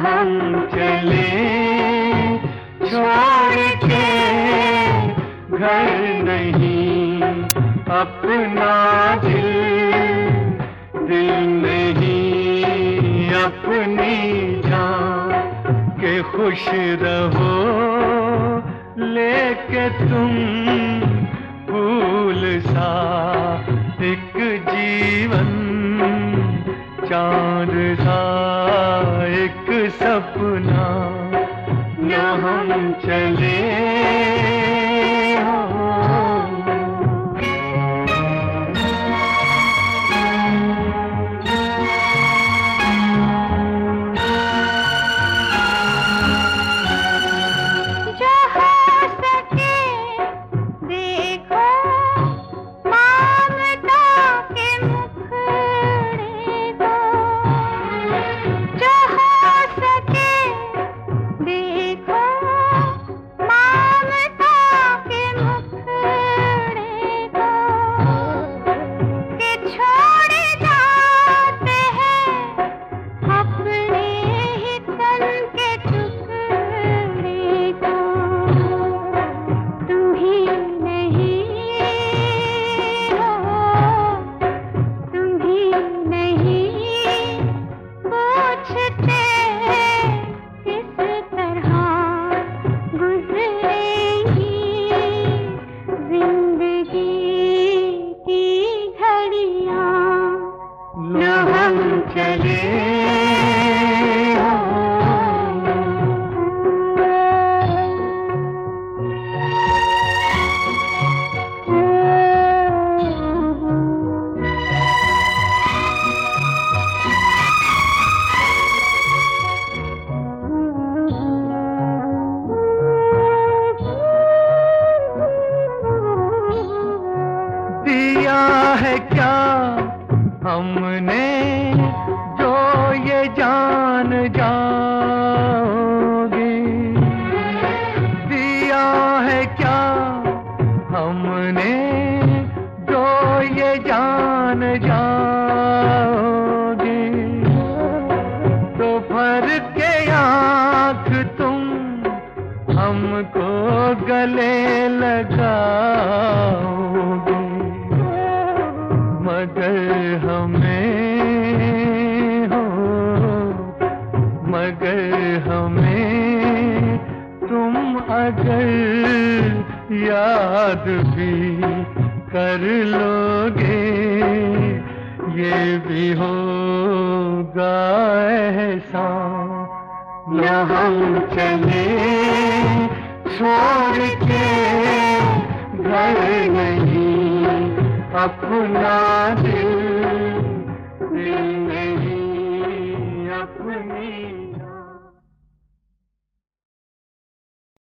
हम चले छोड़ के घर नहीं अपना दिल, दिल नहीं अपनी जान के खुश रहो लेके तुम फूल सा एक जीवन, चांद सा एक सपना न हम चले चले। दिया है क्या हमने जो ये जान जाओगे, दिया है क्या हमने जो ये जान जाओगे, तो भर के आँख तुम हमको गले लगाओगे, मगर हमें तुम अगर याद भी कर लोगे, ये भी होगा एहसान न हम चले छोड़ के घर नहीं अपना दिल, दिल नहीं अपनी